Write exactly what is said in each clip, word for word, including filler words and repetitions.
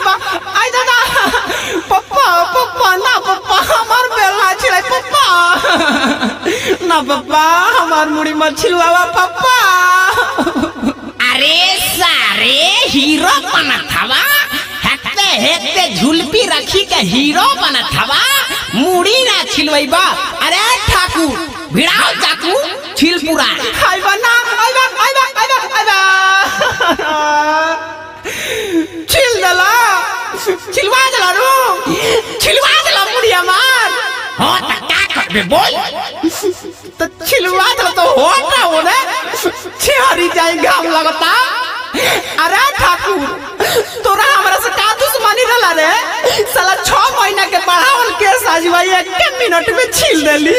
बा आई दादा पप्पा पप्पा ना पप्पा हमार बेला छिलाई पप्पा ना पप्पा हमार मुड़ी मत छिलवावा पप्पा। अरे सारे हीरो बना थावा हेकते हेकते झुलपी रखी के हीरो बना थावा मुड़ी ना छिलवाईबा। अरे ठाकुर भिड़ाओ चाकू छिल पूरा आई बा ना आई बा आई बा आई बा आई बा छिल दला छिलवा दला रू छिलवा दला मुड़िया मार। हो त का करबे बोल तो छिलवा दला तो होता हो रे छिहरी जाए घाम लगता। अरे ठाकुर तोरा हमरा से का दुश्मनी रहला रे साला छह महीना के बढ़ावल केस आज भाई एक मिनट में छील देली।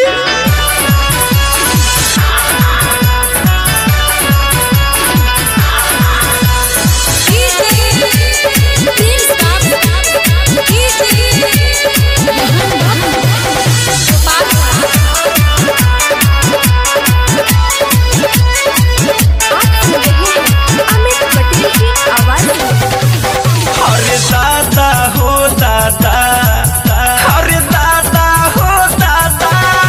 अरे दादा हो दादा अरे दादा हो दादा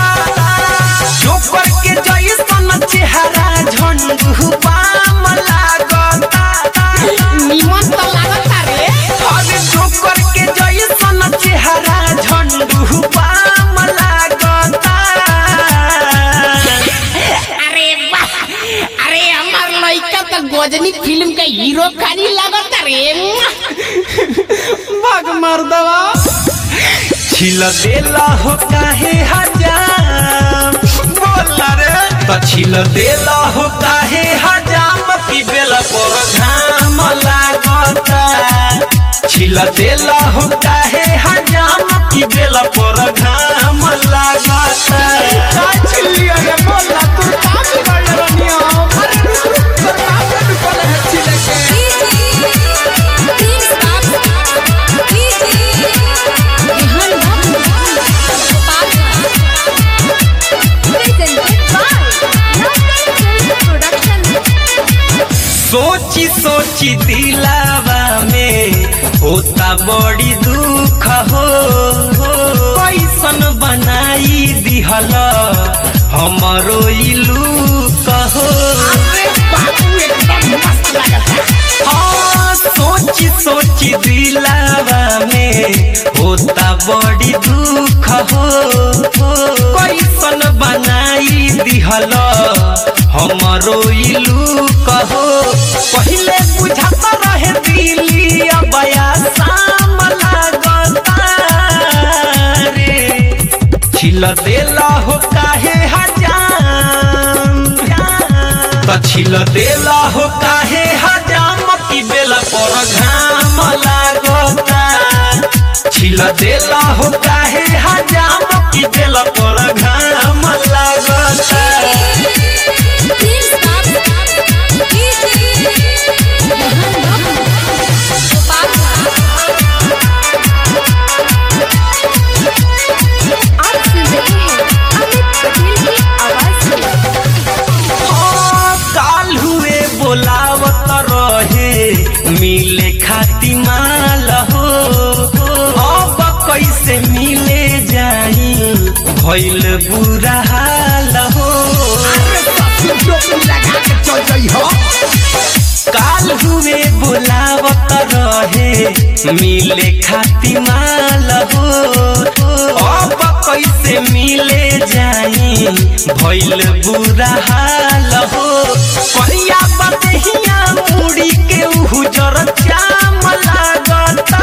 जोकर के जैसन चेहरा झंडू पाम लागता निमन तो लागता रे। अरे जोकर के जैसन चेहरा झंडू पाम लागता। अरे वाह अरे हमार लइका तो गजनी फिल्म के हीरो खानी लागता रे। भाग मर्दवा छिल देला हो काहे हजाम बोला रे तो छिल देला हो काहे हजाम की बेला पर घाम लागता। छिल देला हो काहे हजाम की बेला पर घाम लागता। काय छिली अरे बोला तू का बिगड़ रनिया अरे तोर बाप ने बोले है छिले के सोची सोची दिलावा में होता बड़ी दुख हो कैसन बनाई दिहल हमरो इलू कहो। हाँ सोची सोची दिलावा में होता बड़ी दुख हो कैसन बनाई दिहल हमरो इलू कहो। पहले बुझाता रहे दिली अब शाम लागता रे छिल देला हो काहे हजाम तो छिल देला हो काहे हजाम की बेला पर घाम लागता। छिल देला हो काहे हजाम की बेला पर घाम लागता। काल हुए बोलावत रहे मिले खाती माल हो अब कैसे मिले जाई भइल बुरा हाल हो। काल हुए बोलावत रहे मिले खाती माल हो अब कैसे मिले जाई भइल बुरा हाल हो। कहिया बदहिया मुड़ी के उजर चाम लागता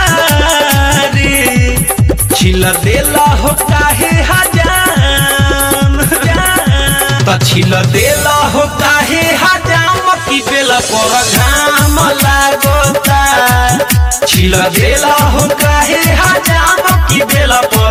रे छिल देला हो काहे हजाम तो छिल देला हो काहे हजाम की बेला पर घाम लागता। छिल देला हो काहे हजाम की बेला पर